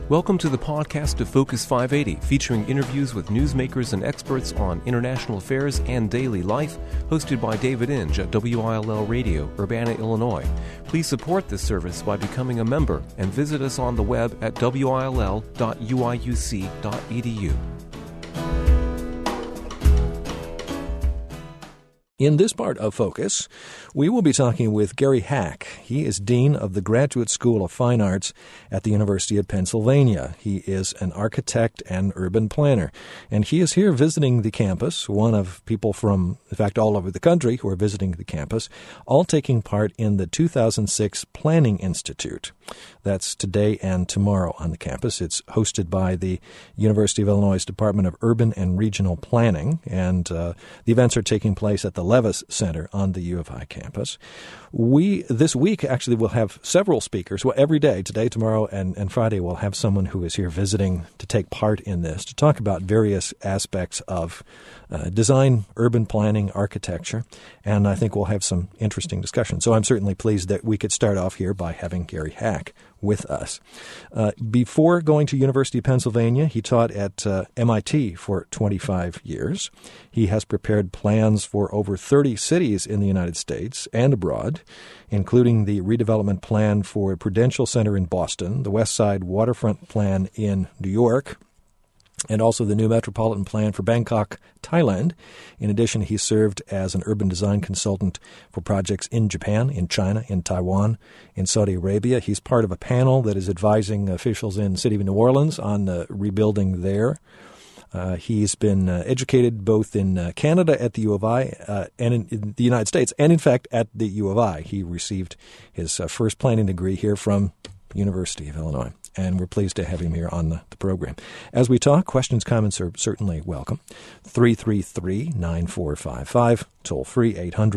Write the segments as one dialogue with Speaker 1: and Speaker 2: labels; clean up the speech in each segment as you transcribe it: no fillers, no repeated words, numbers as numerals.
Speaker 1: Welcome to the podcast of Focus 580, featuring interviews with newsmakers and experts on international affairs and daily life, hosted by David Inge at WILL Radio, Urbana, Illinois. Please support this service by becoming a member and visit us on the web at will.uiuc.edu.
Speaker 2: In this part of Focus, we will be talking with Gary Hack. He is Dean of the Graduate School of Fine Arts at the University of Pennsylvania. He is an architect and urban planner, and he is here visiting the campus, one of people from, in fact, all over the country who are visiting the campus, all taking part in the 2006 Planning Institute. That's today and tomorrow on the campus. It's hosted by the University of Illinois Department of Urban and Regional Planning, and the events are taking place at the Levis Center on the U of I campus. This week, actually, we'll have several speakers. Well, every day, today, tomorrow, and Friday, we'll have someone who is here visiting to take part in this, to talk about various aspects of design, urban planning, architecture, and I think we'll have some interesting discussion. So I'm certainly pleased that we could start off here by having Gary Hack with us. Before going to University of Pennsylvania, he taught at MIT for 25 years. He has prepared plans for over 30 cities in the United States and abroad, including the redevelopment plan for Prudential Center in Boston, the West Side Waterfront Plan in New York, and also the new Metropolitan Plan for Bangkok, Thailand. In addition, he served as an urban design consultant for projects in Japan, in China, in Taiwan, in Saudi Arabia. He's part of a panel that is advising officials in the city of New Orleans on the rebuilding there. He's been educated both in Canada at the U of I and in the United States, and in fact at the U of I. He received his first planning degree here from the University of Illinois, and we're pleased to have him here on the program. As we talk, questions, comments are certainly welcome. 333-9455, toll free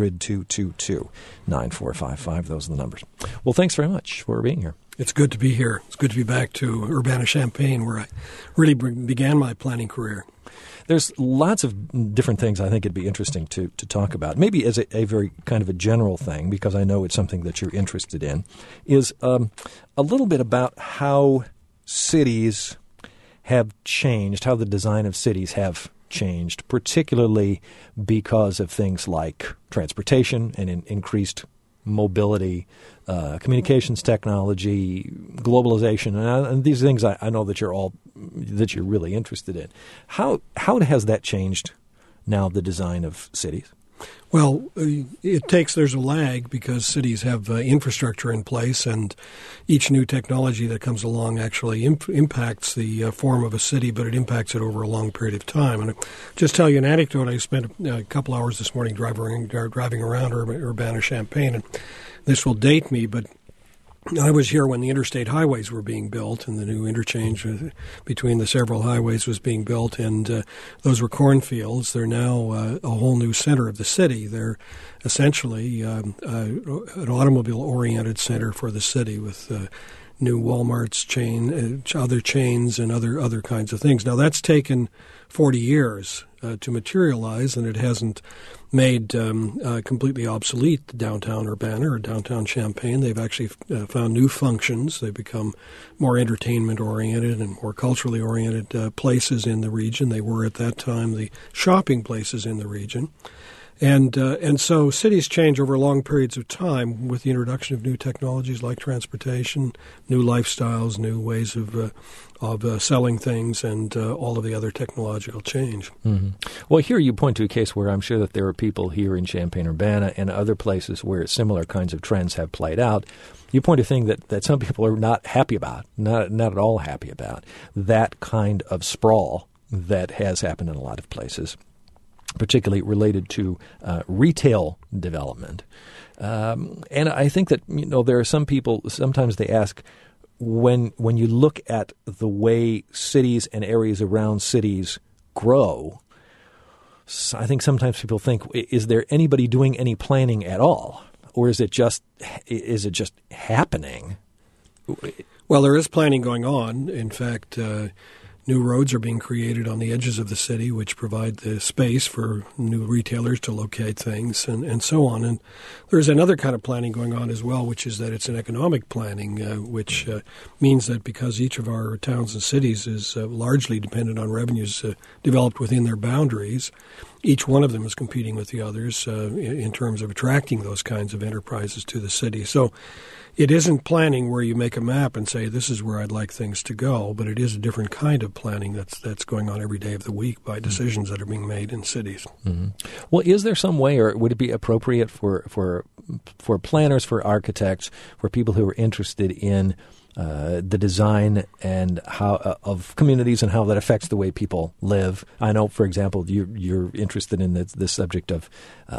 Speaker 2: 800-222-9455. Those are the numbers. Well, thanks very much for being here.
Speaker 3: It's good to be here. It's good to be back to Urbana-Champaign, where I really began my planning career.
Speaker 2: There's lots of different things I think it'd be interesting to talk about. Maybe as a very kind of a general thing, because I know it's something that you're interested in, is a little bit about how cities have changed, how the design of cities have changed, particularly because of things like transportation and increased mobility, communications technology, globalization, and these things I know that you're really interested in. How has that changed now the design of cities?
Speaker 3: Well, there's a lag because cities have infrastructure in place, and each new technology that comes along actually impacts the form of a city, but it impacts it over a long period of time. And I'll just tell you an anecdote. I spent a couple hours this morning driving around Urbana-Champaign, and this will date me, but I was here when the interstate highways were being built and the new interchange between the several highways was being built, and those were cornfields. They're now a whole new center of the city. They're essentially an automobile-oriented center for the city with new Walmart's chain, other chains, and other kinds of things. Now, that's taken 40 years to materialize, and it hasn't made completely obsolete downtown Urbana or downtown Champaign. They've actually found new functions. They've become more entertainment-oriented and more culturally-oriented places in the region. They were at that time the shopping places in the region. And so cities change over long periods of time with the introduction of new technologies like transportation, new lifestyles, new ways of selling things, and all of the other technological change.
Speaker 2: Mm-hmm. Well, here you point to a case where I'm sure that there are people here in Champaign-Urbana and other places where similar kinds of trends have played out. You point to a thing that some people are not happy about, not at all happy about, that kind of sprawl that has happened in a lot of places, particularly related to retail development. And I think that, there are some people, sometimes they ask, when you look at the way cities and areas around cities grow, I think sometimes people think, is there anybody doing any planning at all? Or is it just happening?
Speaker 3: Well, there is planning going on. In fact, New New roads are being created on the edges of the city, which provide the space for new retailers to locate things, and so on. And there's another kind of planning going on as well, which is that it's an economic planning, which means that because each of our towns and cities is largely dependent on revenues developed within their boundaries, each one of them is competing with the others in terms of attracting those kinds of enterprises to the city. So it isn't planning where you make a map and say, this is where I'd like things to go, but it is a different kind of planning that's going on every day of the week by decisions that are being made in cities.
Speaker 2: Mm-hmm. Well, is there some way, or would it be appropriate for planners, for architects, for people who are interested in the design and how of communities and how that affects the way people live? I know, for example, you're interested in the subject of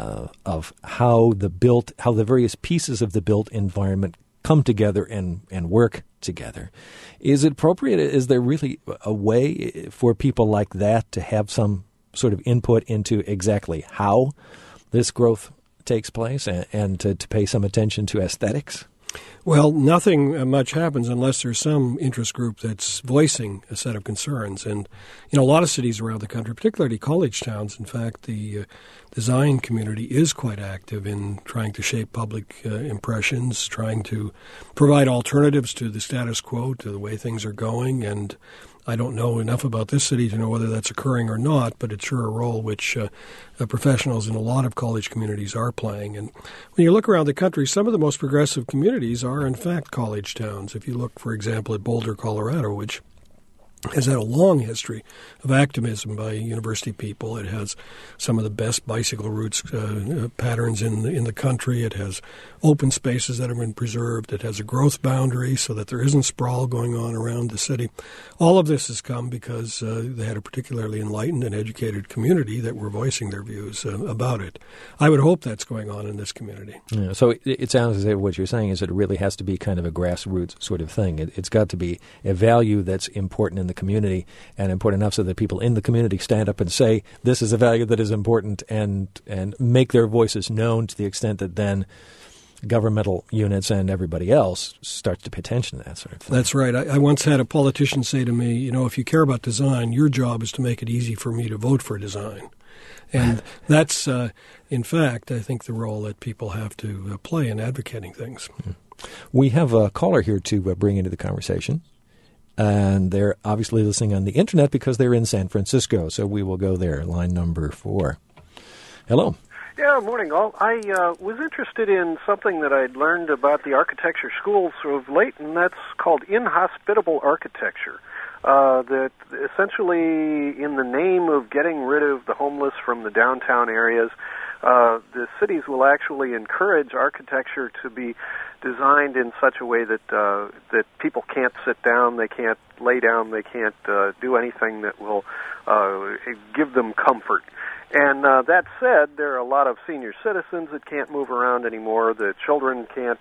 Speaker 2: how the various pieces of the built environment come together and work together. Is it appropriate? Is there really a way for people like that to have some sort of input into exactly how this growth takes place and to pay some attention to aesthetics?
Speaker 3: Well, nothing much happens unless there's some interest group that's voicing a set of concerns. And, a lot of cities around the country, particularly college towns, in fact, the design community is quite active in trying to shape public impressions, trying to provide alternatives to the status quo, to the way things are going. And I don't know enough about this city to know whether that's occurring or not, but it's sure a role which professionals in a lot of college communities are playing. And when you look around the country, some of the most progressive communities are, in fact, college towns. If you look, for example, at Boulder, Colorado, which has had a long history of activism by university people. It has some of the best bicycle routes patterns in the country. It has open spaces that have been preserved. It has a growth boundary so that there isn't sprawl going on around the city. All of this has come because they had a particularly enlightened and educated community that were voicing their views about it. I would hope that's going on in this community.
Speaker 2: Yeah, so it sounds as if what you're saying is that it really has to be kind of a grassroots sort of thing. It's got to be a value that's important in the community and important enough so that people in the community stand up and say this is a value that is important and make their voices known to the extent that then governmental units and everybody else starts to pay attention to that sort of thing.
Speaker 3: That's right. I once had a politician say to me, if you care about design, your job is to make it easy for me to vote for design. And that's, in fact, I think the role that people have to play in advocating things.
Speaker 2: We have a caller here to bring into the conversation. And they're obviously listening on the Internet because they're in San Francisco. So we will go there. Line number 4. Hello.
Speaker 4: Yeah, morning all. I was interested in something that I'd learned about the architecture schools of late, and that's called inhospitable architecture. That essentially, in the name of getting rid of the homeless from the downtown areas, the cities will actually encourage architecture to be designed in such a way that that people can't sit down, they can't lay down, they can't do anything that will give them comfort. And that said, there are a lot of senior citizens that can't move around anymore. The children can't,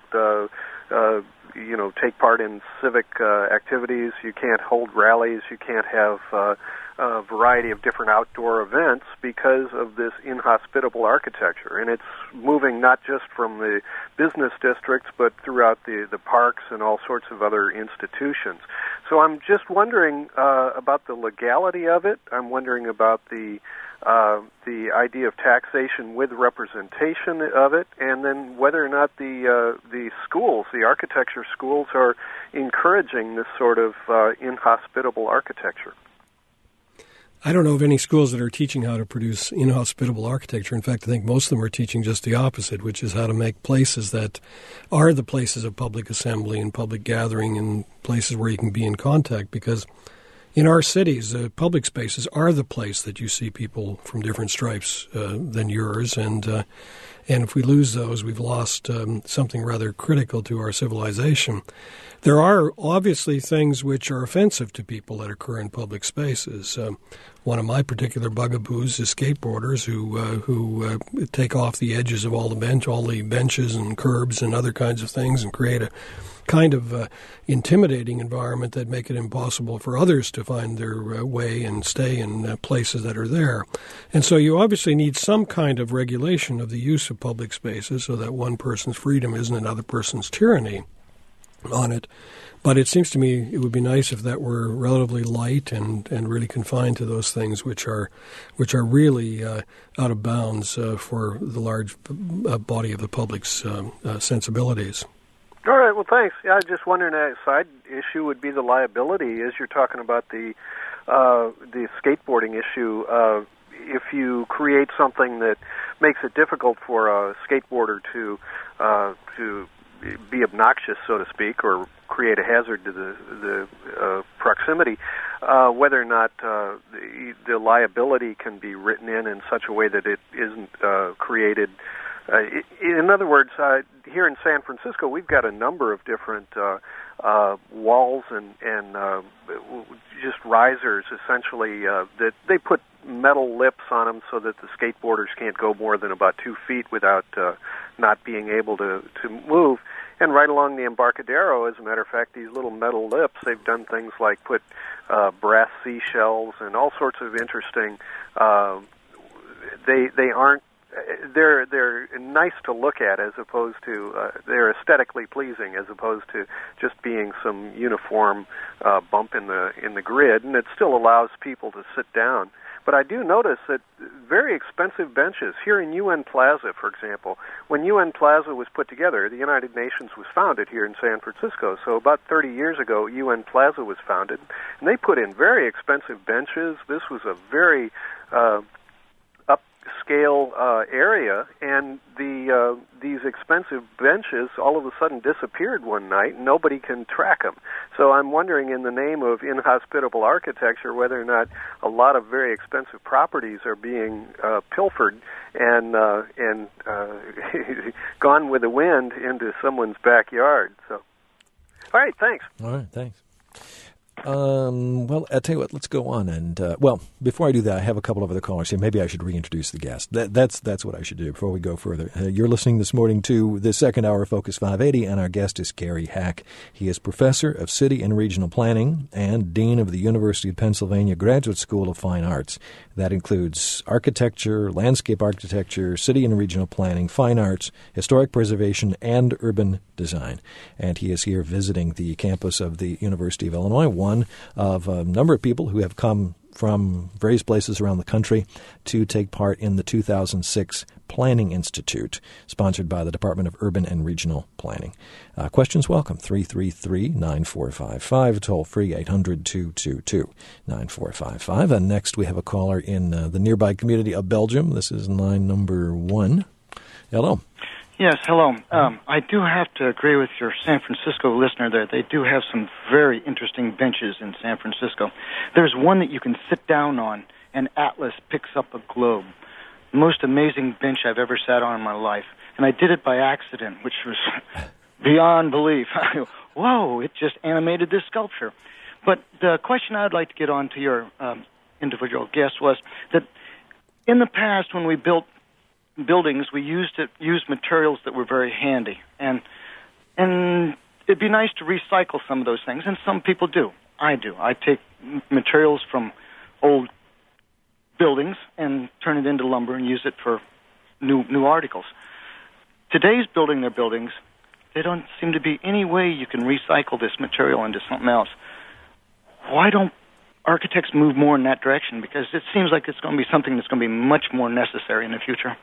Speaker 4: take part in civic activities. You can't hold rallies. You can't have a variety of different outdoor events because of this inhospitable architecture. And it's moving not just from the business districts, but throughout the parks and all sorts of other institutions. So I'm just wondering about the legality of it. I'm wondering about the idea of taxation with representation of it, and then whether or not the schools, the architecture schools, are encouraging this sort of inhospitable architecture.
Speaker 3: I don't know of any schools that are teaching how to produce inhospitable architecture. In fact, I think most of them are teaching just the opposite, which is how to make places that are the places of public assembly and public gathering and places where you can be in contact, because in our cities, public spaces are the place that you see people from different stripes than yours, and if we lose those, we've lost something rather critical to our civilization. There are obviously things which are offensive to people that occur in public spaces. One of my particular bugaboos is skateboarders who take off the edges of all the benches and curbs and other kinds of things and create a kind of intimidating environment that make it impossible for others to find their way and stay in places that are there. And so you obviously need some kind of regulation of the use of public spaces so that one person's freedom isn't another person's tyranny on it. But it seems to me it would be nice if that were relatively light and really confined to those things which are really out of bounds for the large body of the public's sensibilities.
Speaker 4: All right, well, thanks. Yeah, I was just wondering, a side issue would be the liability, as you're talking about the skateboarding issue. If you create something that makes it difficult for a skateboarder to be obnoxious, so to speak, or create a hazard to the proximity, whether or not the liability can be written in such a way that it isn't created. In other words, here in San Francisco, we've got a number of different walls and just risers, essentially, that they put metal lips on them so that the skateboarders can't go more than about 2 feet without not being able to move. And right along the Embarcadero, as a matter of fact, these little metal lips, they've done things like put brass seashells and all sorts of interesting. They aren't. They're nice to look at, as opposed to they're aesthetically pleasing, as opposed to just being some uniform bump in the grid, and it still allows people to sit down. But I do notice that very expensive benches here in UN Plaza, for example. When UN Plaza was put together, the United Nations was founded here in San Francisco. So about 30 years ago, UN Plaza was founded, and they put in very expensive benches. This was a very upscale area, and these expensive benches all of a sudden disappeared one night, and nobody can track them. So I'm wondering, in the name of inhospitable architecture, whether or not a lot of very expensive properties are being pilfered and gone with the wind into someone's backyard. So, all right, thanks.
Speaker 2: All right, thanks. Well, I'll tell you what, let's go on. And, before I do that, I have a couple of other callers here. Maybe I should reintroduce the guest. That's what I should do before we go further. You're listening this morning to the second hour of Focus 580, and our guest is Gary Hack. He is professor of city and regional planning and dean of the University of Pennsylvania Graduate School of Fine Arts. That includes architecture, landscape architecture, city and regional planning, fine arts, historic preservation, and urban design. And he is here visiting the campus of the University of Illinois, one of a number of people who have come from various places around the country to take part in the 2006 Planning Institute, sponsored by the Department of Urban and Regional Planning. Questions welcome, 333-9455, toll-free 800-222-9455. And next we have a caller in the nearby community of Belgium. This is line number 1. Hello.
Speaker 5: Yes, hello. I do have to agree with your San Francisco listener there. They do have some very interesting benches in San Francisco. There's one that you can sit down on, and Atlas picks up a globe. Most amazing bench I've ever sat on in my life. And I did it by accident, which was beyond belief. Whoa, it just animated this sculpture. But the question I'd like to get on to your individual guest was that in the past when we built buildings, we used materials that were very handy, and it'd be nice to recycle some of those things, and some people do. I do. I take materials from old buildings and turn it into lumber and use it for new articles. Today's building their buildings, there don't seem to be any way you can recycle this material into something else. Why don't architects move more in that direction? Because it seems like it's going to be something that's going to be much more necessary in the future.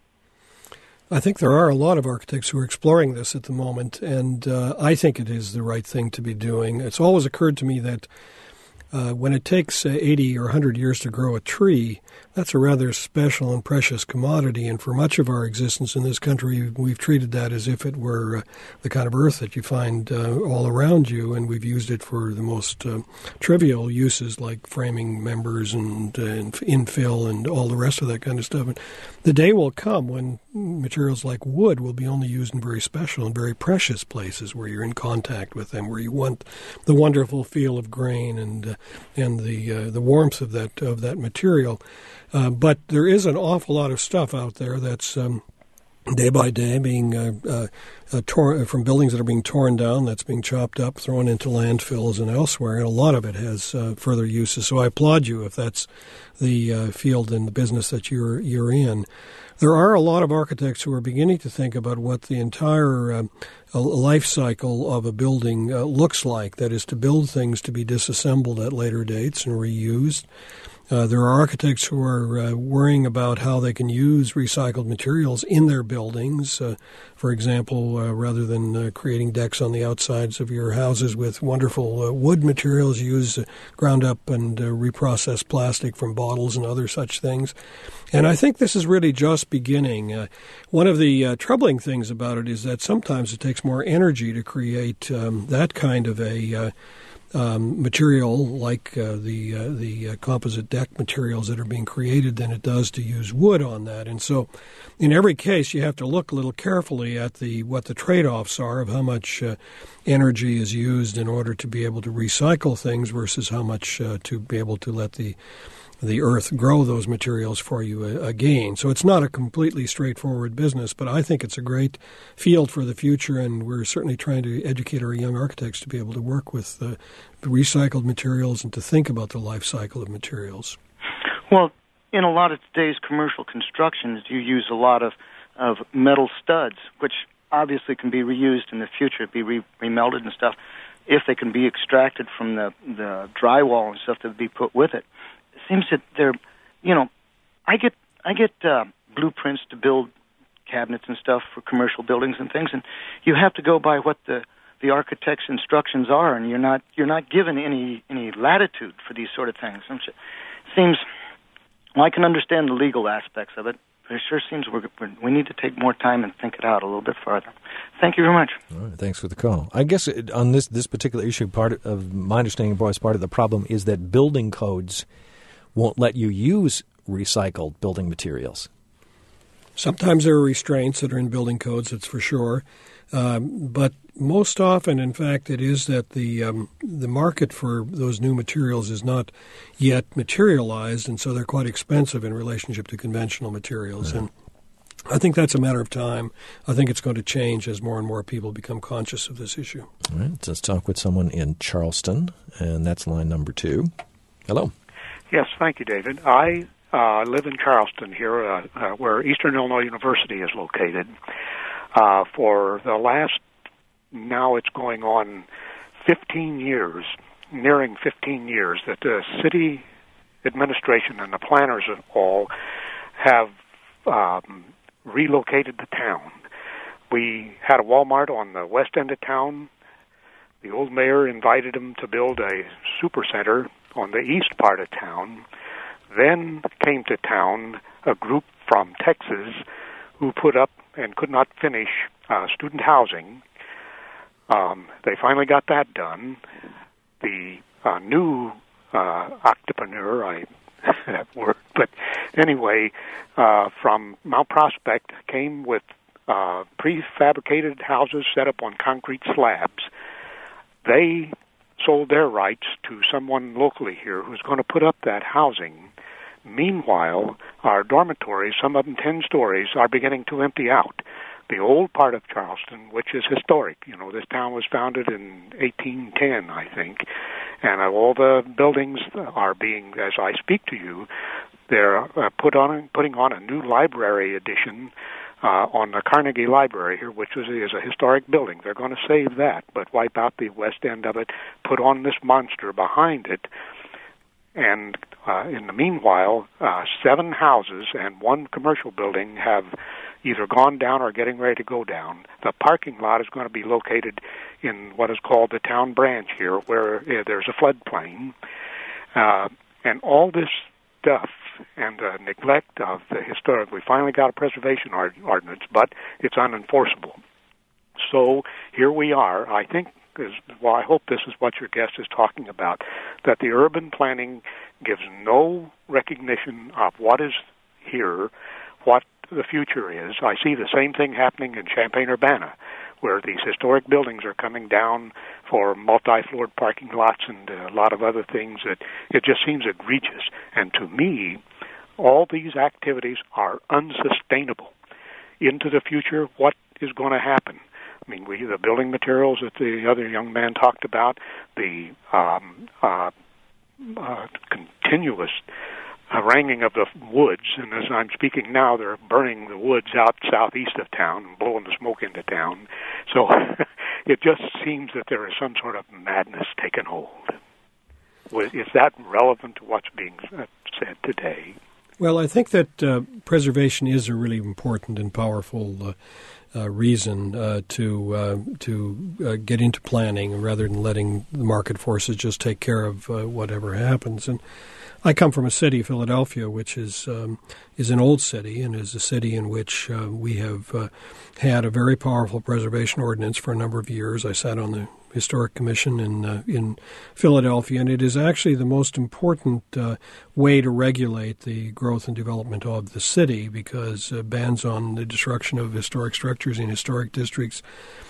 Speaker 3: I think there are a lot of architects who are exploring this at the moment, and I think it is the right thing to be doing. It's always occurred to me that when it takes 80 or 100 years to grow a tree, that's a rather special and precious commodity, and for much of our existence in this country, we've treated that as if it were the kind of earth that you find all around you, and we've used it for the most trivial uses like framing members and infill and all the rest of that kind of stuff. And the day will come when materials like wood will be only used in very special and very precious places where you're in contact with them, where you want the wonderful feel of grain and the warmth of that material. But there is an awful lot of stuff out there that's day by day being torn from buildings that are being torn down, that's being chopped up, thrown into landfills and elsewhere, and a lot of it has further uses. So I applaud you if that's the field and the business that you're in. There are a lot of architects who are beginning to think about what the entire life cycle of a building looks like. That is, to build things to be disassembled at later dates and reused. There are architects who are worrying about how they can use recycled materials in their buildings. For example, rather than creating decks on the outsides of your houses with wonderful wood materials, use ground up and reprocessed plastic from bottles and other such things. And I think this is really just beginning. One of the troubling things about it is that sometimes it takes more energy to create that kind of a material like the composite deck materials that are being created than it does to use wood on that. And so in every case, you have to look a little carefully at what the trade-offs are of how much energy is used in order to be able to recycle things versus how much to be able to let the earth grow those materials for you again. So it's not a completely straightforward business, but I think it's a great field for the future, and we're certainly trying to educate our young architects to be able to work with recycled materials and to think about the life cycle of materials.
Speaker 5: Well, in a lot of today's commercial constructions, you use a lot of metal studs, which obviously can be reused in the future, be remelted and stuff, if they can be extracted from the drywall and stuff that would be put with it. Seems that they're, I get blueprints to build cabinets and stuff for commercial buildings and things, and you have to go by what the architect's instructions are, and you're not given any latitude for these sort of things. Seems, well, I can understand the legal aspects of it, but it sure seems we need to take more time and think it out a little bit farther. Thank you very much.
Speaker 2: All right, thanks for the call. I guess on this particular issue, part of my understanding, Boyce, part of the problem is that building codes won't let you use recycled building materials.
Speaker 3: Sometimes there are restraints that are in building codes, that's for sure. But most often, in fact, it is that the market for those new materials is not yet materialized, and so they're quite expensive in relationship to conventional materials. And I think that's a matter of time. I think it's going to change as more and more people become conscious of this issue.
Speaker 2: All right, let's talk with someone in Charleston, and that's line number 2. Hello.
Speaker 6: Yes, thank you, David. I live in Charleston here, where Eastern Illinois University is located. For the last, now it's going on 15 years, nearing 15 years, that the city administration and the planners all have relocated the town. We had a Walmart on the west end of town. The old mayor invited them to build a supercenter on the east part of town. Then came to town a group from Texas who put up and could not finish student housing. They finally got that done. The new entrepreneur, that word, but anyway, from Mount Prospect came with prefabricated houses set up on concrete slabs. They sold their rights to someone locally here who's going to put up that housing. Meanwhile, our dormitories, some of them 10 stories, are beginning to empty out. The old part of Charleston, which is historic, this town was founded in 1810, I think, and all the buildings are being, as I speak to you, they're putting on a new library addition on the Carnegie Library here, which is a historic building. They're going to save that, but wipe out the west end of it, put on this monster behind it, and in the meanwhile, 7 houses and 1 commercial building have either gone down or getting ready to go down. The parking lot is going to be located in what is called the town branch here, where there's a floodplain. And all this stuff and the neglect of the historic, we finally got a preservation ordinance, but it's unenforceable. So here we are. I think, I hope this is what your guest is talking about, that the urban planning gives no recognition of what is here, what the future is. I see the same thing happening in Champaign-Urbana, where these historic buildings are coming down for multi-floored parking lots and a lot of other things that it just seems egregious. And to me, all these activities are unsustainable. Into the future, what is going to happen? I mean, the building materials that the other young man talked about, the continuous haranguing of the woods, and as I'm speaking now, they're burning the woods out southeast of town and blowing the smoke into town. So it just seems that there is some sort of madness taking hold. Is that relevant to what's being said today?
Speaker 3: Well, I think that preservation is a really important and powerful reason to get into planning rather than letting the market forces just take care of whatever happens. And I come from a city, Philadelphia, which is an old city and is a city in which we have had a very powerful preservation ordinance for a number of years. I sat on the Historic Commission in Philadelphia, and it is actually the most important way to regulate the growth and development of the city, because bans on the destruction of historic structures in historic districts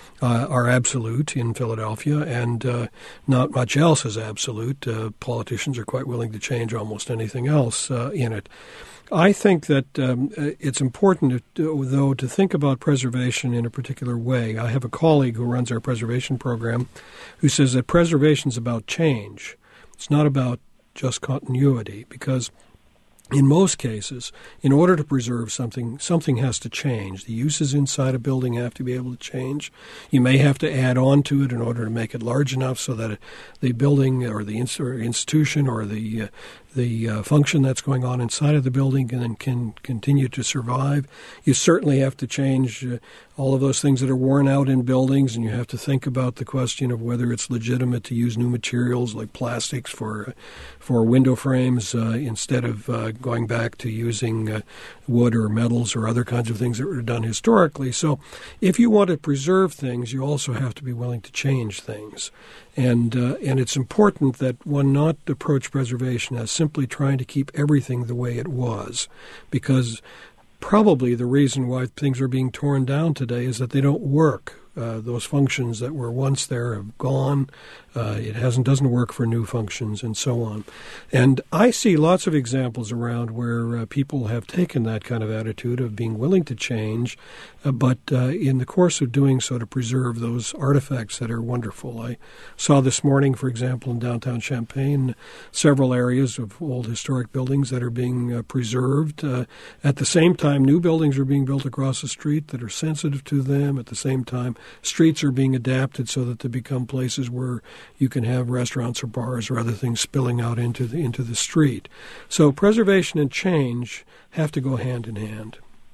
Speaker 3: are absolute in Philadelphia, and not much else is absolute. Politicians are quite willing to change almost anything else in it. I think that it's important, though, to think about preservation in a particular way. I have a colleague who runs our preservation program who says that preservation is about change. It's not about just continuity, because in most cases, in order to preserve something, something has to change. The uses inside a building have to be able to change. You may have to add on to it in order to make it large enough so that the building or the institution or the function that's going on inside of the building can continue to survive. You certainly have to change all of those things that are worn out in buildings, and you have to think about the question of whether it's legitimate to use new materials like plastics for window frames instead of going back to using wood or metals or other kinds of things that were done historically. So if you want to preserve things, you also have to be willing to change things. And it's important that one not approach preservation as simply trying to keep everything the way it was, because probably the reason why things are being torn down today is that they don't work. Those functions that were once there have gone. It doesn't work for new functions, and so on. And I see lots of examples around where people have taken that kind of attitude of being willing to change, but in the course of doing so to preserve those artifacts that are wonderful. I saw this morning, for example, in downtown Champaign, several areas of old historic buildings that are being preserved. At the same time, new buildings are being built across the street that are sensitive to them. At the same time, streets are being adapted so that they become places where you can have restaurants or bars or other things spilling out into the street. So preservation and change have to go hand in hand.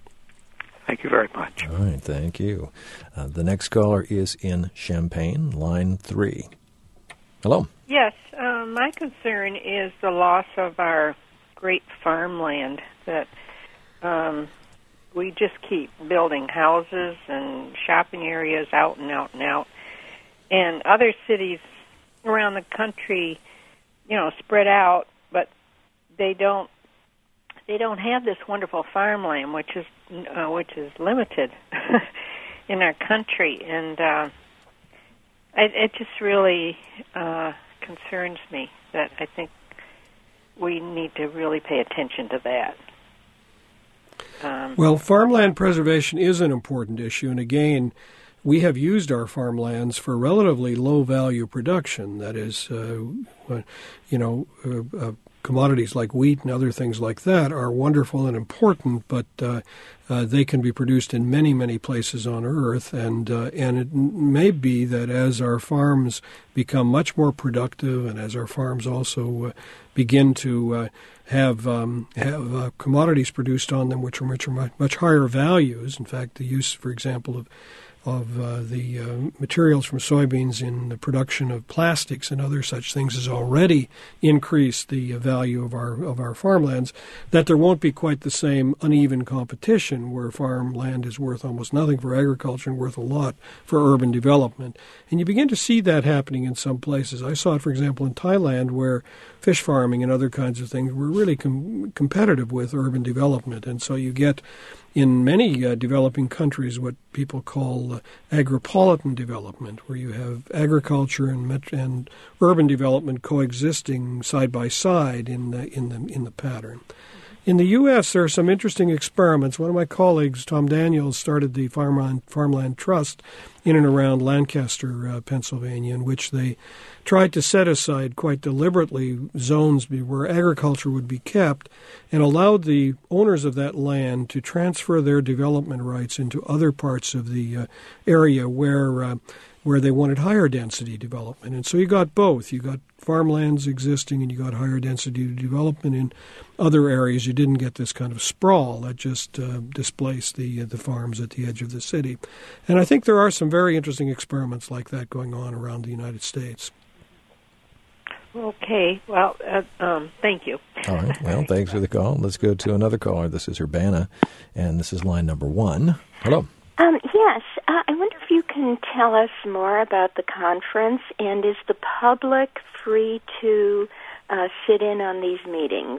Speaker 6: Thank you very much.
Speaker 2: All right, thank you. The next caller is in Champaign, line 3. Hello.
Speaker 7: Yes, my concern is the loss of our great farmland that we just keep building houses and shopping areas out and out and out. And other cities around the country, spread out, but they don't have this wonderful farmland, which is limited in our country, and it just really concerns me that I think we need to really pay attention to that.
Speaker 3: Well, farmland preservation is an important issue, and again, we have used our farmlands for relatively low-value production. That is, commodities like wheat and other things like that are wonderful and important, but they can be produced in many, many places on Earth, and it may be that as our farms become much more productive and as our farms also begin to have commodities produced on them which are much higher values. In fact, the use, for example, of the materials from soybeans in the production of plastics and other such things has already increased the value of our farmlands, that there won't be quite the same uneven competition where farmland is worth almost nothing for agriculture and worth a lot for urban development. And you begin to see that happening in some places. I saw it, for example, in Thailand, where fish farming and other kinds of things were really competitive with urban development. And so you get in many developing countries what people call agripolitan development, where you have agriculture and urban development coexisting side by side in the pattern. In the U.S., there are some interesting experiments. One of my colleagues, Tom Daniels, started the Farmland Trust in and around Lancaster, Pennsylvania, in which they tried to set aside quite deliberately zones where agriculture would be kept and allowed the owners of that land to transfer their development rights into other parts of the area where they wanted higher density development. And so you got both. You got farmlands existing and you got higher density development in other areas. You didn't get this kind of sprawl that just displaced the farms at the edge of the city. And I think there are some very interesting experiments like that going on around the United States.
Speaker 7: Okay. Well, thank you.
Speaker 2: All right. Well, thanks for the call. Let's go to another caller. This is Urbana, and this is line number 1. Hello.
Speaker 8: Yes. I wonder if you can tell us more about the conference, and is the public free to sit in on these meetings?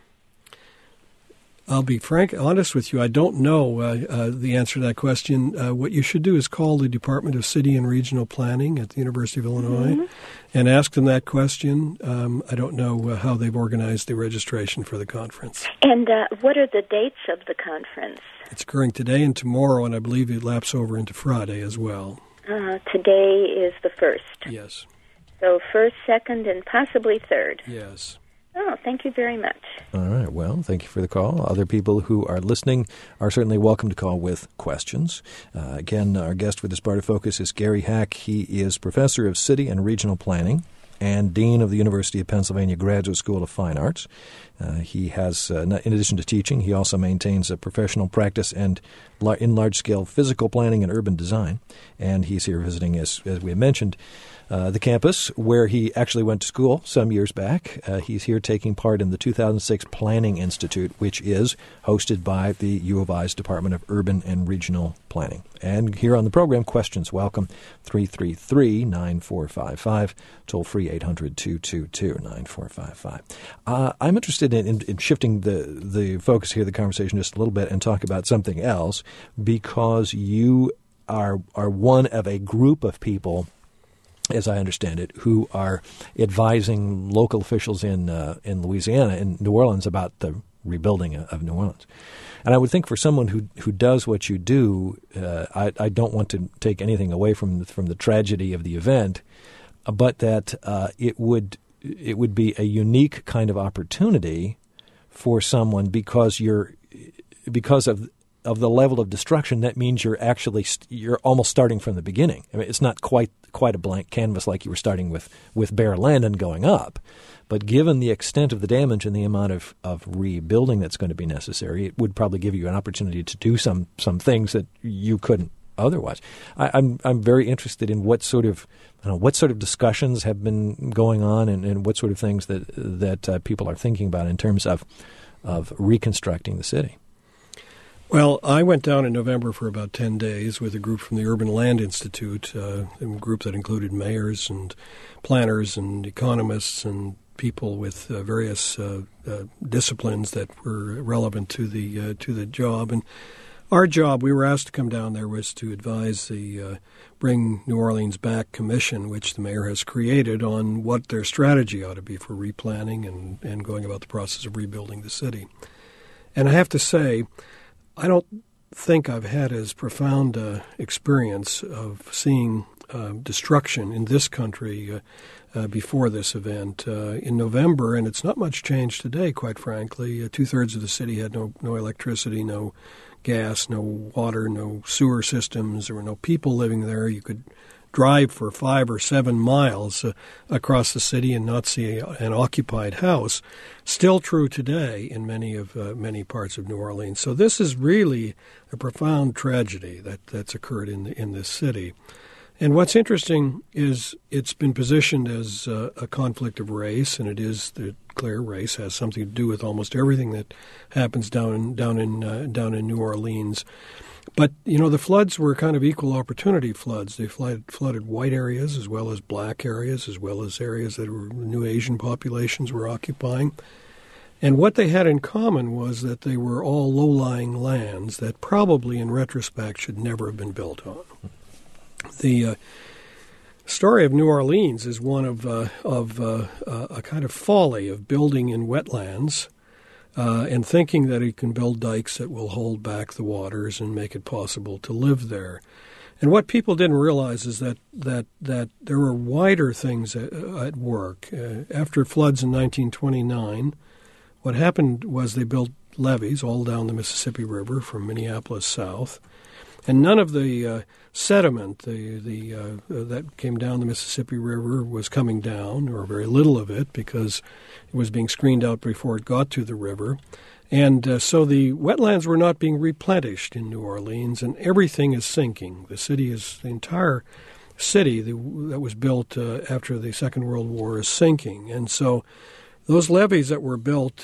Speaker 3: I'll be honest with you. I don't know the answer to that question. What you should do is call the Department of City and Regional Planning at the University of Illinois and ask them that question. I don't know how they've organized the registration for the conference.
Speaker 8: And what are the dates of the conference?
Speaker 3: It's occurring today and tomorrow, and I believe it laps over into Friday as well.
Speaker 8: Today is the 1st.
Speaker 3: Yes.
Speaker 8: So 1st, 2nd, and possibly 3rd.
Speaker 3: Yes.
Speaker 8: Oh, thank you very much.
Speaker 2: All right. Well, thank you for the call. Other people who are listening are certainly welcome to call with questions. Again, our guest for this part of Focus is Gary Hack. He is Professor of City and Regional Planning and Dean of the University of Pennsylvania Graduate School of Fine Arts. He has, in addition to teaching, he also maintains a professional practice and in large-scale physical planning and urban design. And he's here visiting, as we mentioned, the campus where he actually went to school some years back. He's here taking part in the 2006 Planning Institute, which is hosted by the U of I's Department of Urban and Regional Planning. And here on the program, questions welcome, 333-9455, toll-free 800-222-9455. I'm interested in shifting the focus here of the conversation just a little bit and talk about something else, because you are one of a group of people, as I understand it, who are advising local officials in Louisiana, in New Orleans, about the rebuilding of New Orleans. And I would think for someone who does what you do, I don't want to take anything away from the tragedy of the event, but that it would be a unique kind of opportunity for someone because of the level of destruction. That means you're almost starting from the beginning. I mean, it's not quite a blank canvas like you were starting with bare land and going up. But given the extent of the damage and the amount of rebuilding that's going to be necessary, it would probably give you an opportunity to do some things that you couldn't otherwise. I'm very interested in what sort of discussions have been going on and what sort of things that people are thinking about in terms of reconstructing the city.
Speaker 3: Well, I went down in November for about 10 days with a group from the Urban Land Institute, a group that included mayors and planners and economists and people with various disciplines that were relevant to the job. And our job, we were asked to come down there, was to advise the Bring New Orleans Back Commission, which the mayor has created, on what their strategy ought to be for replanning and going about the process of rebuilding the city. And I have to say, I don't think I've had as profound experience of seeing destruction in this country before this event. In November, and it's not much change today, quite frankly, 2/3 of the city had no electricity, no gas, no water, no sewer systems. There were no people living there. You could drive for 5 or 7 miles across the city and not see an occupied house. Still true today in many parts of New Orleans. So this is really a profound tragedy that's occurred in this city. And what's interesting is it's been positioned as a conflict of race, and it is clear race has something to do with almost everything that happens down in New Orleans. But, the floods were kind of equal opportunity floods. They flooded white areas as well as black areas, as well as areas that new Asian populations were occupying. And what they had in common was that they were all low-lying lands that probably, in retrospect, should never have been built on. The story of New Orleans is one of a kind of folly of building in wetlands and thinking that he can build dikes that will hold back the waters and make it possible to live there. And what people didn't realize is that there were wider things at work. After floods in 1929, what happened was they built levees all down the Mississippi River from Minneapolis south, and none of the sediment that came down the Mississippi River was coming down, or very little of it, because it was being screened out before it got to the river. And so the wetlands were not being replenished in New Orleans, and everything is sinking. The entire city that was built after the Second World War is sinking. And so those levees that were built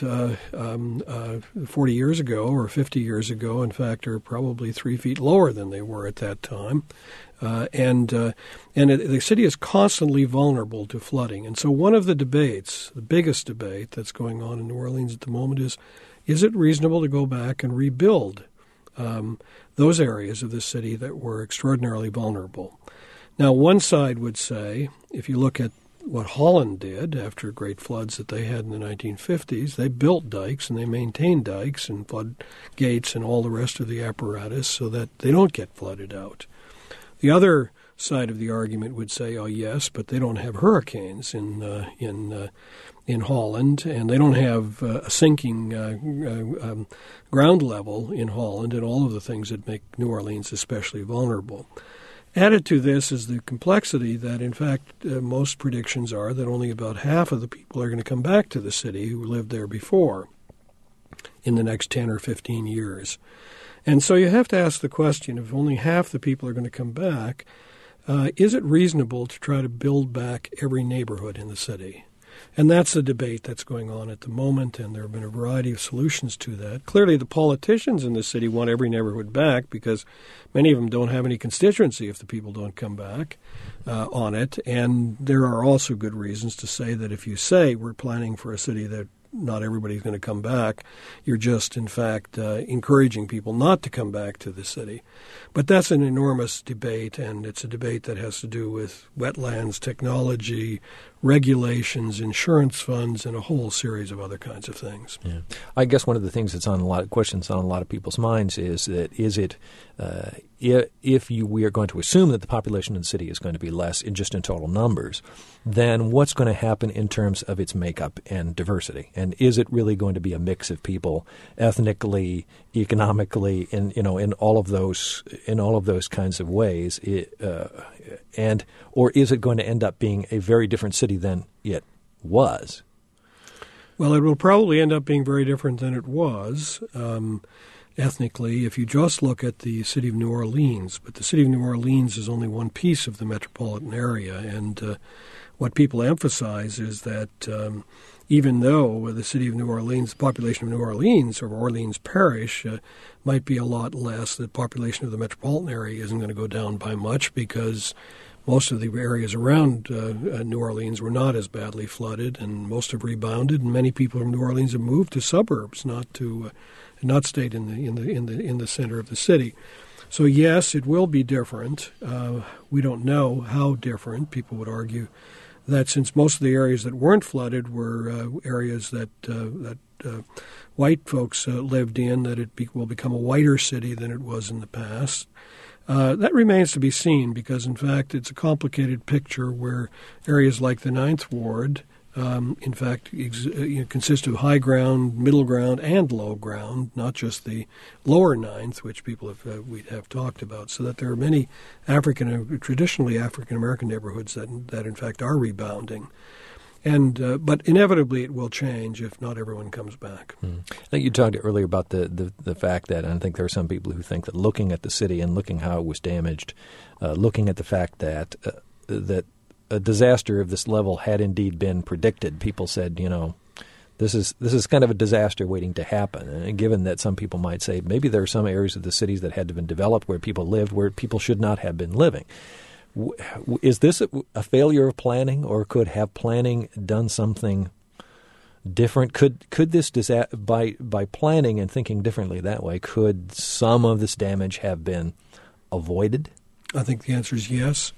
Speaker 3: 40 years ago or 50 years ago, in fact, are probably 3 feet lower than they were at that time. The city is constantly vulnerable to flooding. And so one of the debates, the biggest debate that's going on in New Orleans at the moment is it reasonable to go back and rebuild those areas of the city that were extraordinarily vulnerable? Now, one side would say, if you look at what Holland did after great floods that they had in the 1950s, they built dikes and they maintained dikes and floodgates and all the rest of the apparatus so that they don't get flooded out. The other side of the argument would say, oh, yes, but they don't have hurricanes in Holland, and they don't have a sinking ground level in Holland, and all of the things that make New Orleans especially vulnerable. Added to this is the complexity that, in fact, most predictions are that only about half of the people are going to come back to the city who lived there before in the next 10 or 15 years. And so you have to ask the question, if only half the people are going to come back, is it reasonable to try to build back every neighborhood in the city? And that's the debate that's going on at the moment, and there have been a variety of solutions to that. Clearly, the politicians in the city want every neighborhood back because many of them don't have any constituency if the people don't come back on it. And there are also good reasons to say that if you say we're planning for a city that not everybody's going to come back, you're just, in fact, encouraging people not to come back to the city. But that's an enormous debate, and it's a debate that has to do with wetlands, technology, regulations, insurance funds, and a whole series of other kinds of things.
Speaker 2: Yeah. I guess one of the things that's on a lot of questions on a lot of people's minds is that if we are going to assume that the population in the city is going to be less in total numbers, then what's going to happen in terms of its makeup and diversity? And is it really going to be a mix of people ethnically, economically, in all of those kinds of ways? Or is it going to end up being a very different city than it was?
Speaker 3: Well, it will probably end up being very different than it was. Ethnically, if you just look at the city of New Orleans, but the city of New Orleans is only one piece of the metropolitan area, and what people emphasize is that even though the city of New Orleans, the population of New Orleans or Orleans Parish might be a lot less, the population of the metropolitan area isn't going to go down by much because most of the areas around New Orleans were not as badly flooded, and most have rebounded, and many people from New Orleans have moved to suburbs, not stayed in the center of the city. So yes, it will be different. We don't know how different. People would argue that since most of the areas that weren't flooded were areas that white folks lived in, that it will become a whiter city than it was in the past. That remains to be seen because, in fact, it's a complicated picture where areas like the Ninth Ward, in fact, consist of high ground, middle ground, and low ground, not just the lower Ninth, which people we have talked about, so that there are many traditionally African-American neighborhoods that in fact are rebounding. But inevitably it will change if not everyone comes back.
Speaker 2: I think you talked earlier about the fact that, and I think there are some people who think that looking at the city and looking how it was damaged, looking at the fact that a disaster of this level had indeed been predicted, people said, this is kind of a disaster waiting to happen. And given that some people might say maybe there are some areas of the cities that had to been developed where people lived where people should not have been living. Is this a failure of planning, or could have planning done something different? Could this by planning and thinking differently that way, could some of this damage have been avoided?
Speaker 3: I think the answer is yes.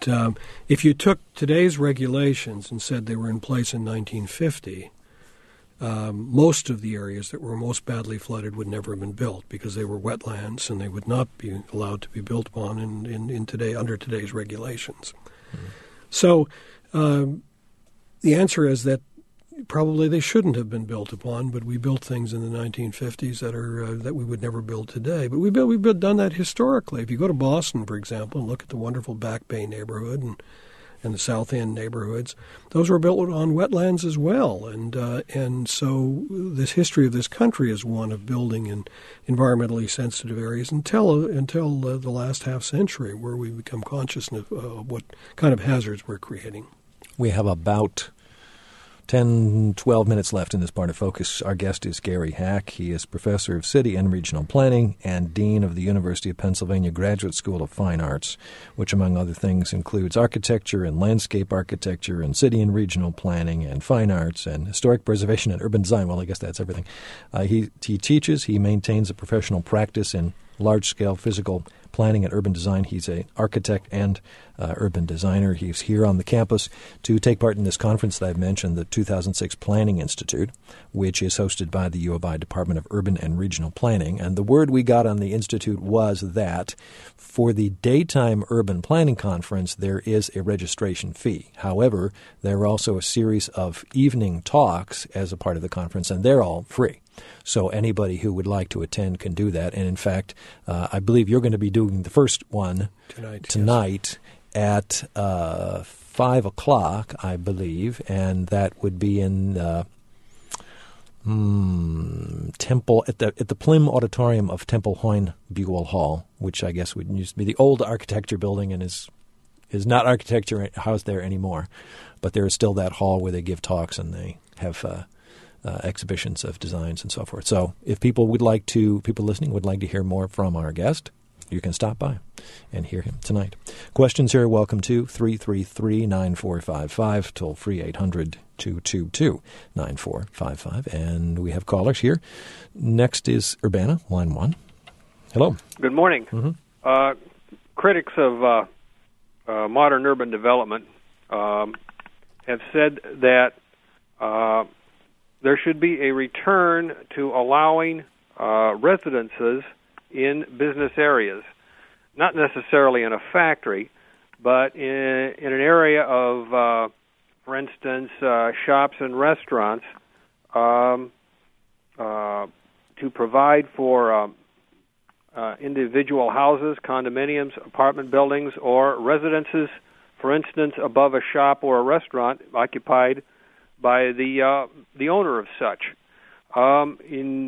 Speaker 3: If you took today's regulations and said they were in place in 1950, most of the areas that were most badly flooded would never have been built because they were wetlands and they would not be allowed to be built upon under today's regulations. Mm-hmm. So the answer is that probably they shouldn't have been built upon, but we built things in the 1950s that we would never build today. But we've done that historically. If you go to Boston, for example, and look at the wonderful Back Bay neighborhood and the South End neighborhoods, those were built on wetlands as well. And so this history of this country is one of building in environmentally sensitive areas until the last half century, where we become conscious of what kind of hazards we're creating.
Speaker 2: We have about 10, 12 minutes left in this part of Focus. Our guest is Gary Hack. He is professor of city and regional planning and dean of the University of Pennsylvania Graduate School of Fine Arts, which, among other things, includes architecture and landscape architecture and city and regional planning and fine arts and historic preservation and urban design. Well, I guess that's everything. He teaches. He maintains a professional practice in large-scale physical planning and urban design. He's an architect and urban designer. He's here on the campus to take part in this conference that I've mentioned, the 2006 Planning Institute, which is hosted by the U of I Department of Urban and Regional Planning. And the word we got on the institute was that for the daytime urban planning conference, there is a registration fee. However, there are also a series of evening talks as a part of the conference, and they're all free. So anybody who would like to attend can do that. And in fact, I believe you're going to be doing the first one tonight at 5 o'clock, I believe, and that would be in Temple at the Plim Auditorium of Temple Hoyne Buell Hall, which I guess would used to be the old architecture building and is not architecture housed there anymore. But there is still that hall where they give talks and they have exhibitions of designs and so forth. So if people listening would like to hear more from our guest, you can stop by and hear him tonight. Questions here, welcome to 333-9455, toll free 800-222-9455. And we have callers here. Next is Urbana, line 1. Hello.
Speaker 9: Good morning.
Speaker 2: Mm-hmm.
Speaker 9: Critics of modern urban development have said that there should be a return to allowing residences in business areas, not necessarily in a factory, but in an area of, for instance, shops and restaurants, to provide for individual houses, condominiums, apartment buildings, or residences, for instance, above a shop or a restaurant occupied by the owner of such. In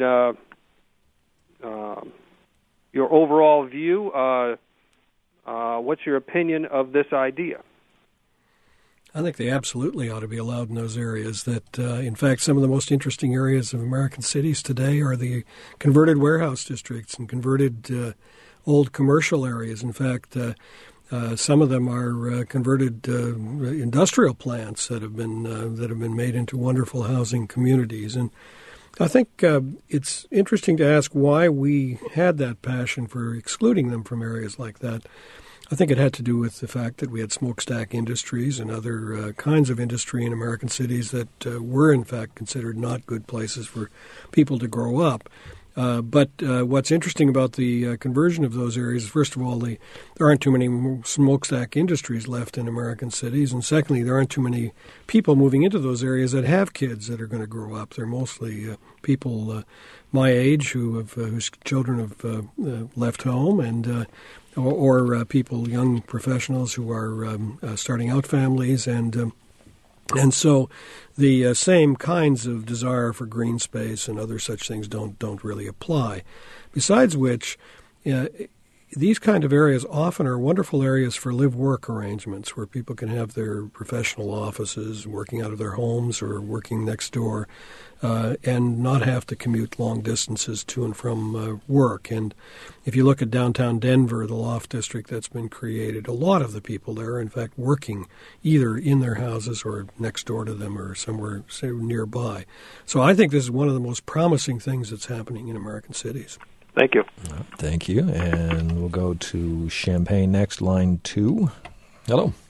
Speaker 9: your overall view, what's your opinion of this idea?
Speaker 3: I think they absolutely ought to be allowed in those areas. That, in fact, some of the most interesting areas of American cities today are the converted warehouse districts and converted old commercial areas. In fact, some of them are converted industrial plants that have been made into wonderful housing communities. And I think it's interesting to ask why we had that passion for excluding them from areas like that. I think it had to do with the fact that we had smokestack industries and other kinds of industry in American cities that were, in fact, considered not good places for people to grow up. But what's interesting about the conversion of those areas is, first of all, there aren't too many smokestack industries left in American cities, and secondly, there aren't too many people moving into those areas that have kids that are going to grow up. They're mostly people my age whose children have left home, and or people, young professionals who are starting out families, and so the same kinds of desire for green space and other such things don't really apply. Besides which, these kind of areas often are wonderful areas for live-work arrangements where people can have their professional offices working out of their homes or working next door and not have to commute long distances to and from work. And if you look at downtown Denver, the loft district that's been created, a lot of the people there are, in fact, working either in their houses or next door to them or somewhere nearby. So I think this is one of the most promising things that's happening in American cities.
Speaker 9: Thank you.
Speaker 2: Thank you. And we'll go to Champaign next, line 2. Hello.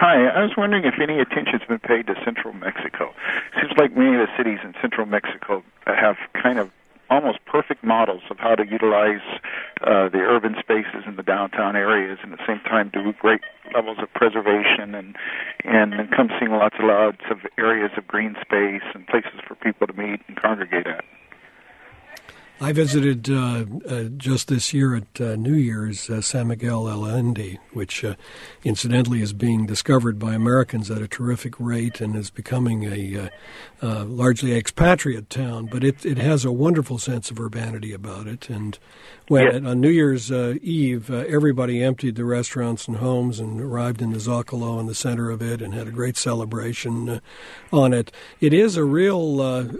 Speaker 10: Hi, I was wondering if any attention's been paid to central Mexico. Seems like many of the cities in central Mexico have kind of almost perfect models of how to utilize the urban spaces in the downtown areas, and at the same time do great levels of preservation and encompassing lots of areas of green space and places for people to meet and congregate at.
Speaker 3: I visited just this year at New Year's San Miguel Allende, which incidentally is being discovered by Americans at a terrific rate and is becoming a largely expatriate town. But it has a wonderful sense of urbanity about it. And when on New Year's Eve, everybody emptied the restaurants and homes and arrived in the Zocalo in the center of it and had a great celebration on it. It is a real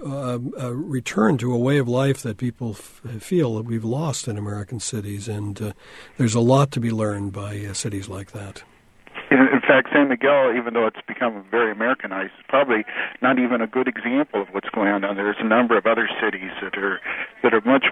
Speaker 3: return to a way of life that people feel that we've lost in American cities, and there's a lot to be learned by cities like that.
Speaker 10: In fact, San Miguel, even though it's become very Americanized, is probably not even a good example of what's going on down there. There's a number of other cities that are much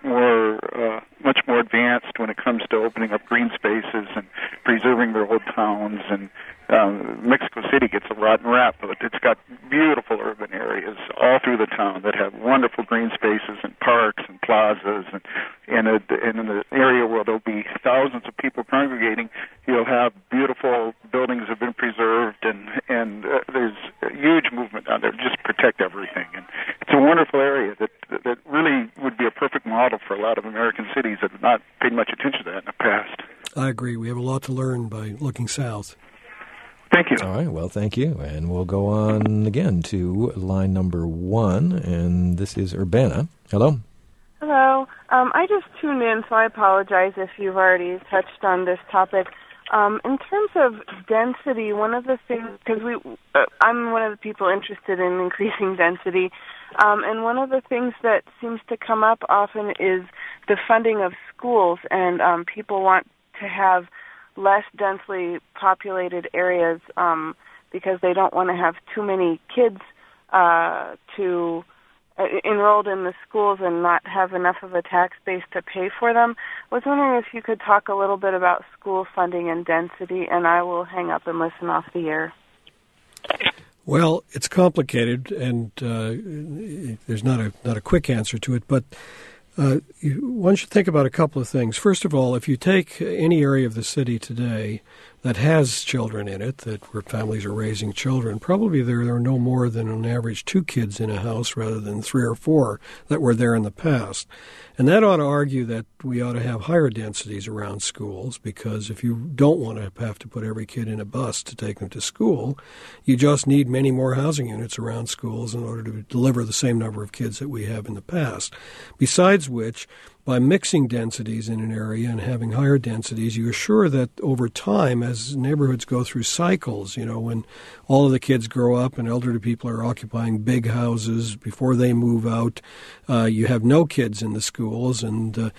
Speaker 10: more advanced when it comes to opening up green spaces and preserving their old towns. And Mexico City gets a rotten rap, but it's got beautiful urban areas all through the town that have wonderful green spaces and parks and plazas, and in the area where there'll be thousands of people congregating, you'll have beautiful buildings that have been preserved, and there's a huge movement down there to just protect everything. And it's a wonderful area that really would be a perfect model for a lot of American cities that have not paid much attention to that in the past.
Speaker 3: I agree. We have a lot to learn by looking south.
Speaker 10: Thank you.
Speaker 2: All right, well, thank you. And we'll go on again to line number 1, and this is Urbana. Hello.
Speaker 11: Hello. I just tuned in, so I apologize if you've already touched on this topic. In terms of density, one of the things, because I'm one of the people interested in increasing density, and one of the things that seems to come up often is the funding of schools, and people want to have less densely populated areas because they don't want to have too many kids enrolled in the schools and not have enough of a tax base to pay for them. I was wondering if you could talk a little bit about school funding and density, and I will hang up and listen off the air.
Speaker 3: Well, it's complicated, and there's not a quick answer to it, but one should think about a couple of things. First of all, if you take any area of the city today that has children in it, where families are raising children, probably there are no more than on average 2 kids in a house rather than 3 or 4 that were there in the past. And that ought to argue that we ought to have higher densities around schools, because if you don't want to have to put every kid in a bus to take them to school, you just need many more housing units around schools in order to deliver the same number of kids that we have in the past. Besides which, by mixing densities in an area and having higher densities, you assure that over time, as neighborhoods go through cycles, when all of the kids grow up and elderly people are occupying big houses before they move out, you have no kids in the schools, and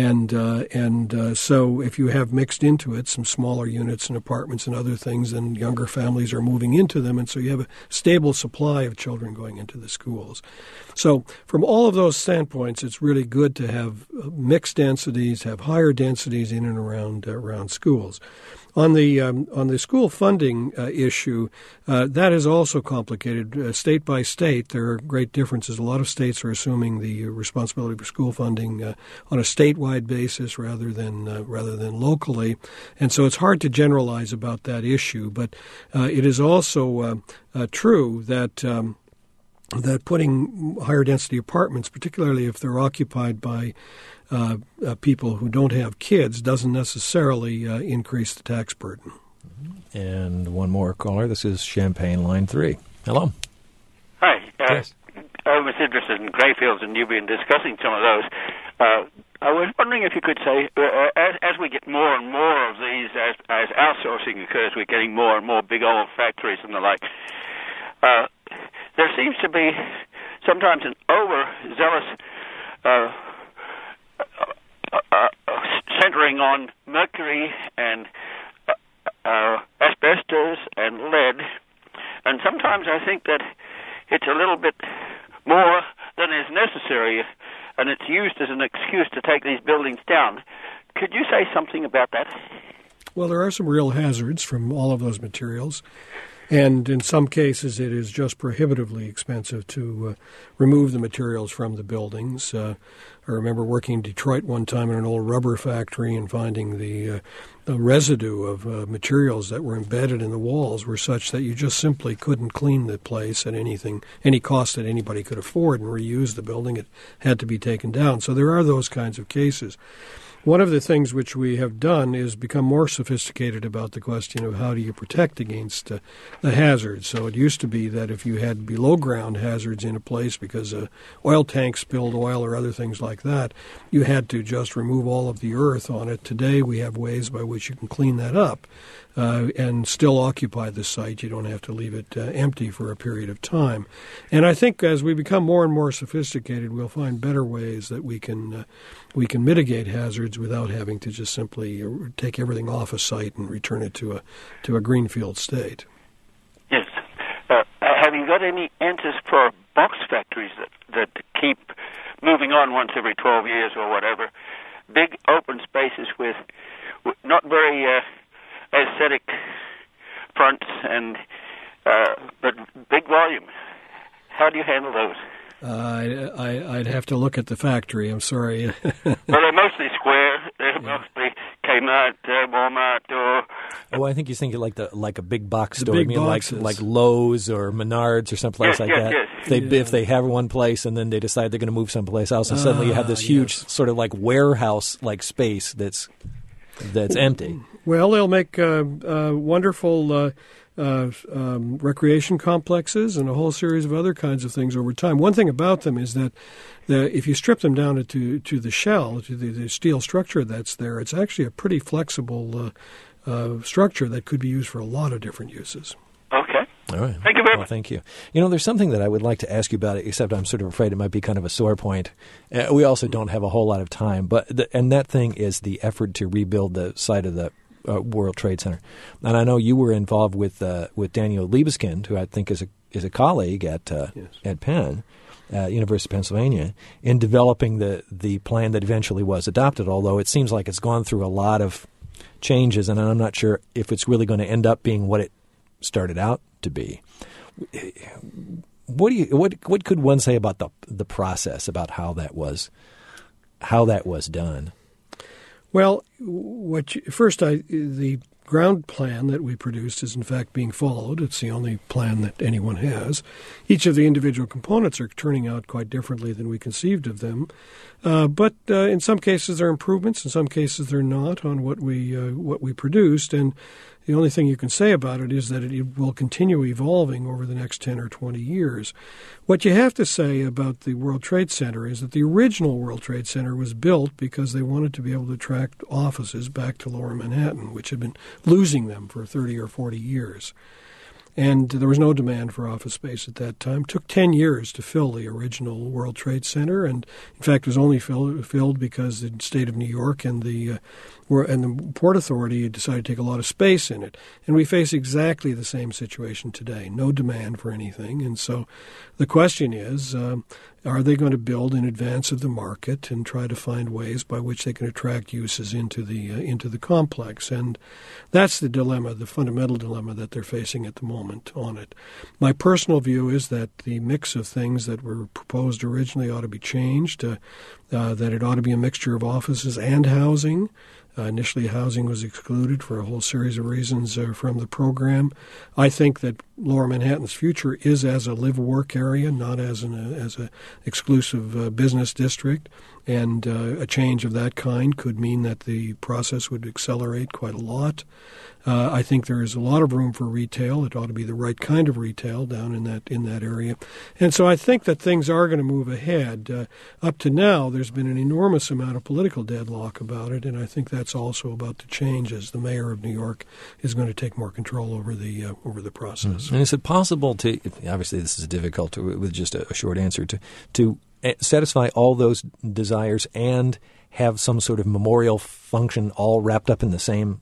Speaker 3: so if you have mixed into it some smaller units and apartments and other things, then younger families are moving into them, and so you have a stable supply of children going into the schools. So from all of those standpoints, it's really good to have mixed densities, have higher densities in and around schools. On the school funding issue, that is also complicated. State by state, there are great differences. A lot of states are assuming the responsibility for school funding on a statewide basis rather than locally, and so it's hard to generalize about that issue. But it is also true that putting higher density apartments, particularly if they're occupied by people who don't have kids, doesn't necessarily increase the tax burden.
Speaker 2: And one more caller. This is Champaign, line 3. Hello.
Speaker 12: Hi.
Speaker 2: Yes.
Speaker 12: I was interested in gray fields, and you've been discussing some of those. I was wondering if you could say, as we get more and more of these, as outsourcing occurs, we're getting more and more big old factories and the like. There seems to be sometimes an overzealous centering on mercury and asbestos and lead, and sometimes I think that it's a little bit more than is necessary, and it's used as an excuse to take these buildings down. Could you say something about that?
Speaker 3: Well, there are some real hazards from all of those materials. And in some cases, it is just prohibitively expensive to remove the materials from the buildings. I remember working in Detroit one time in an old rubber factory and finding the residue of materials that were embedded in the walls were such that you just simply couldn't clean the place at any cost that anybody could afford and reuse the building. It had to be taken down. So there are those kinds of cases. One of the things which we have done is become more sophisticated about the question of how do you protect against the hazards. So it used to be that if you had below-ground hazards in a place because an oil tank spilled oil or other things like that, you had to just remove all of the earth on it. Today we have ways by which you can clean that up and still occupy the site. You don't have to leave it empty for a period of time. And I think as we become more and more sophisticated, we'll find better ways that we can mitigate hazards without having to just simply take everything off a site and return it to a greenfield state.
Speaker 12: Yes. Have you got any answers for box factories that keep moving on once every 12 years or whatever? Big open spaces with not very aesthetic fronts and but big volume. How do you handle those?
Speaker 3: I'd have to look at the factory. I'm sorry.
Speaker 12: Well, they're mostly square. They're mostly Kmart, Walmart, or.
Speaker 2: Oh, I think you're thinking like a big box
Speaker 3: The
Speaker 2: store.
Speaker 3: big
Speaker 2: I mean,
Speaker 3: boxes.
Speaker 2: like Lowe's or Menards or someplace like that.
Speaker 12: Yes.
Speaker 2: If they have one place and then they decide they're going to move someplace else, and suddenly you have this huge sort of like warehouse like space that's empty.
Speaker 3: Well, they'll make wonderful recreation complexes and a whole series of other kinds of things over time. One thing about them is that if you strip them down to the shell, to the steel structure that's there, it's actually a pretty flexible structure that could be used for a lot of different uses.
Speaker 12: Okay.
Speaker 2: All right.
Speaker 12: Thank you very much.
Speaker 2: Thank you. There's something that I would like to ask you about, except I'm sort of afraid it might be kind of a sore point. We also don't have a whole lot of time, and that thing is the effort to rebuild the site of the World Trade Center. And I know you were involved with Daniel Libeskind, who I think is a colleague at Penn, University of Pennsylvania, in developing the plan that eventually was adopted, although it seems like it's gone through a lot of changes, and I'm not sure if it's really going to end up being what it started out to be. What could one say about the process, about how that was done?
Speaker 3: Well, the ground plan that we produced is in fact being followed. It's the only plan that anyone has. Each of the individual components are turning out quite differently than we conceived of them. But in some cases there are improvements, in some cases they're not on what we produced. And the only thing you can say about it is that it will continue evolving over the next 10 or 20 years. What you have to say about the World Trade Center is that the original World Trade Center was built because they wanted to be able to attract offices back to Lower Manhattan, which had been losing them for 30 or 40 years. And there was no demand for office space at that time. It took 10 years to fill the original World Trade Center, and in fact it was only filled because the state of New York and the Port Authority decided to take a lot of space in it. And we face exactly the same situation today, no demand for anything. And so the question is, are they going to build in advance of the market and try to find ways by which they can attract uses into the complex? And that's the dilemma, the fundamental dilemma that they're facing at the moment on it. My personal view is that the mix of things that were proposed originally ought to be changed, that it ought to be a mixture of offices and housing. Initially, housing was excluded for a whole series of reasons from the program. I think that Lower Manhattan's future is as a live-work area, not as an exclusive business district. And a change of that kind could mean that the process would accelerate quite a lot. I think there is a lot of room for retail. It ought to be the right kind of retail down in that area. And so I think that things are going to move ahead. Up to now, there's been an enormous amount of political deadlock about it, and I think that's also about to change as the mayor of New York is going to take more control over the process.
Speaker 2: And is it possible to, obviously this is difficult with just a short answer, to satisfy all those desires and have some sort of memorial function all wrapped up in the same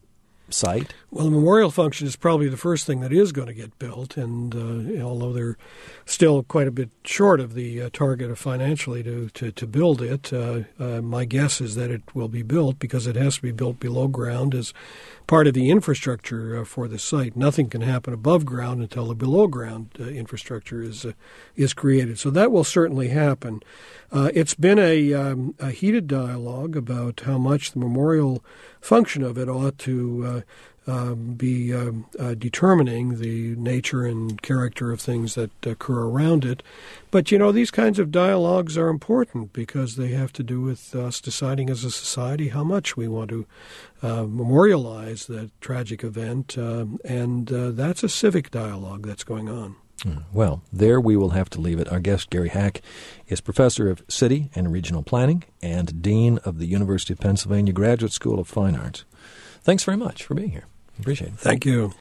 Speaker 2: site?
Speaker 3: Well, the memorial function is probably the first thing that is going to get built, and although they're still quite a bit short of the target of financially to build it, my guess is that it will be built because it has to be built below ground as part of the infrastructure for the site. Nothing can happen above ground until the below ground infrastructure is created. So that will certainly happen. It's been a heated dialogue about how much the memorial function of it ought to be determining the nature and character of things that occur around it. But, these kinds of dialogues are important because they have to do with us deciding as a society how much we want to memorialize that tragic event, and that's a civic dialogue that's going on.
Speaker 2: Well, there we will have to leave it. Our guest, Gary Hack, is Professor of City and Regional Planning and Dean of the University of Pennsylvania Graduate School of Fine Arts. Thanks very much for being here. Appreciate it.
Speaker 3: Thank you.